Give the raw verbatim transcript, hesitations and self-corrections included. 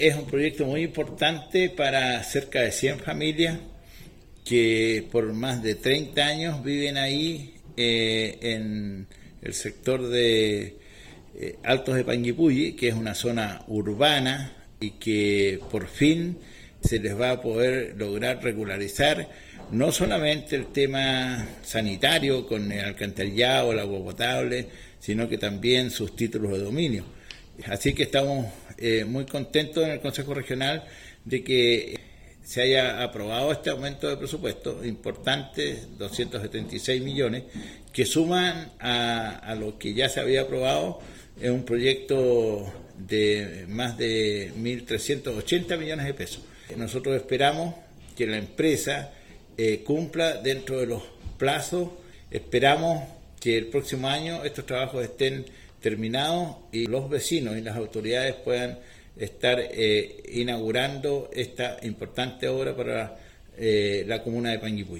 Es un proyecto muy importante para cerca de cien familias que por más de treinta años viven ahí eh, en el sector de eh, Altos de Panguipulli, que es una zona urbana y que por fin se les va a poder lograr regularizar no solamente el tema sanitario con el alcantarillado, el agua potable, sino que también sus títulos de dominio. Así que estamos eh, muy contentos en el Consejo Regional de que se haya aprobado este aumento de presupuesto importante, doscientos setenta y seis millones, que suman a, a lo que ya se había aprobado en un proyecto de más de mil trescientos ochenta millones de pesos. Nosotros esperamos que la empresa eh, cumpla dentro de los plazos, esperamos que el próximo año estos trabajos estén terminados y los vecinos y las autoridades puedan estar eh, inaugurando esta importante obra para eh, la comuna de Panguipulli.